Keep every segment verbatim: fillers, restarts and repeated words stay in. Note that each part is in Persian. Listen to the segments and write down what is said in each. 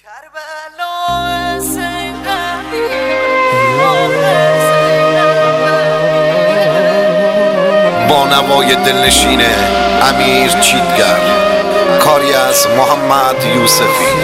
با نوای دلنشینه امیر چیتگر، کاری از محمد یوسفی.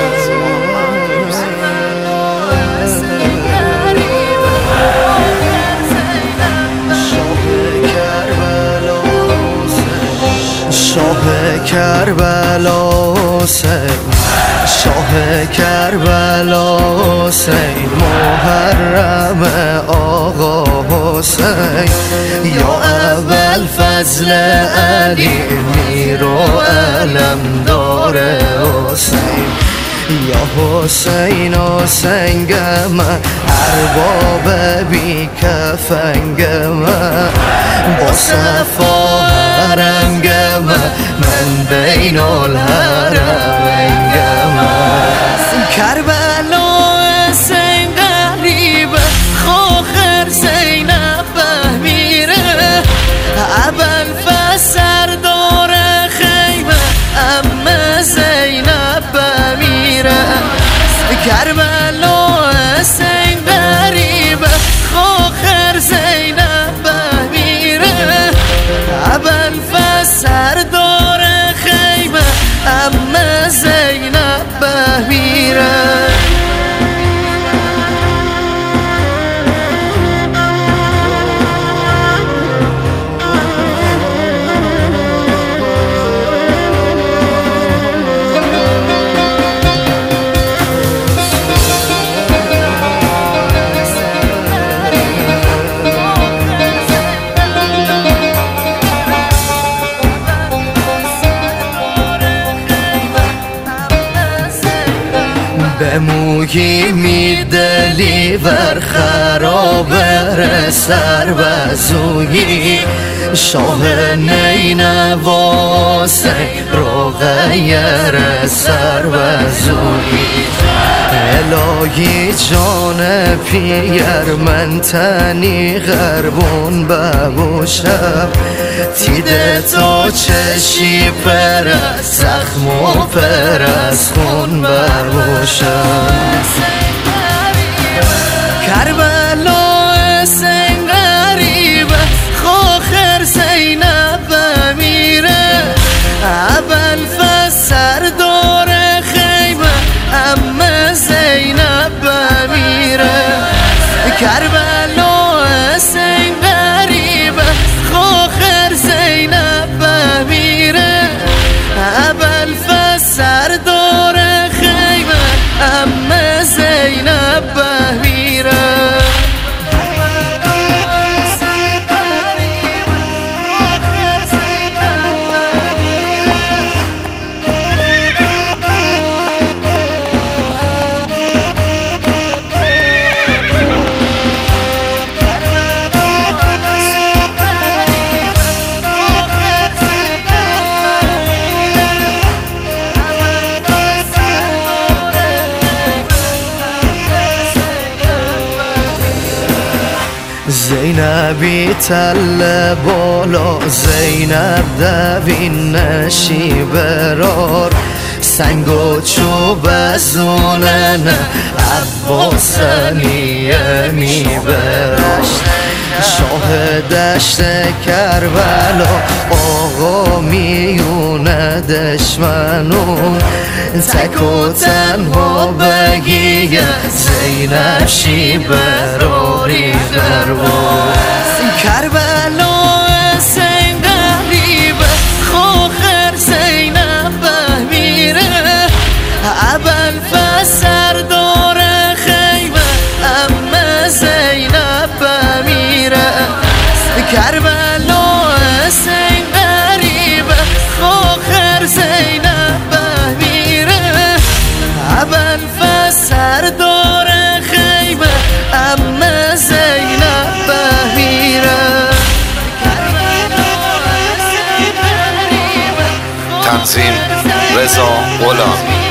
شاه کربلا حسین، شاه کربلا حسین، محرم آقا حسین، یا اول فضل علی، میر و علمدار حسین، یا حسین حسین من، ارباب بی کفنگ من، با صفا رنگ من، من بین الحرمین من. کربلا حسین غریبه، خواخر زینب میره، ابل فسردار خیمه، ام زینب میره. کربلا حسین غریبه، خواخر زینب میره، ابل فسردار خیمه، ام زینب میره. به مویی میدلی ور خراب سر و زویی، شاه نینوا حسین رو غیر سر و زویی. الهی جان پیر من تنی غربون ببوشم، تیده تا چشی پر زخم و پر از خون ببوشم. کربلا حسین غریبه، خواخر زینب میره، ابل فسردار خیمه، ام زینب میره. کربلا حسین غریبه، خواخر زینب میره، ابل فسردار خیمه، ام زینب میره. زینبی تل بالا، زینب دوین نشی برار، سنگ و چوب زونن عباسنیه میبرش. شاه دشت کربلا، آقا میونه دشمنون، تک و تنها بگی زینب شی براری غربان. کربلا حسین غریبه، خواخر زینب میره، ابل فسردار خیمه، ام زینب میره. کربلا حسین غریبه، خواخر زینب میره، ابل فسردار خیمه، ام زینب میره. تنظیم رضا غلامی.